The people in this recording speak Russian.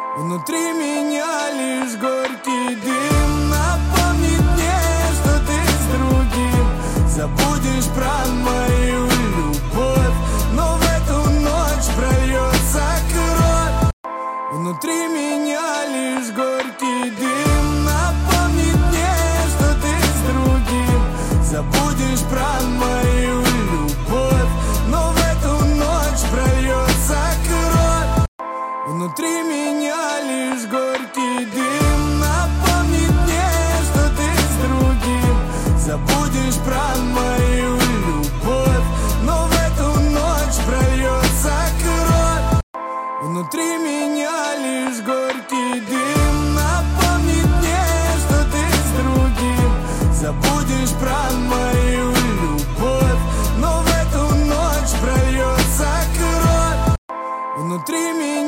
Внутри меня лишь горький дым напомнит мне, что ты с другим забудешь про мою любовь, но в эту ночь прольется кровь. Внутри меня лишь горький дым напомнит мне, что ты с другим забудешь про мою любовь, но в эту ночь прольется кровь. Внутри меня лишь горький дым напомнит мне, что ты с другим забудешь про мою любовь, но в эту ночь прольется кровь. Внутри меня лишь горький дым напомнит мне, что ты с другим забудешь про мою любовь, но в эту ночь прольется кровь. Внутри меня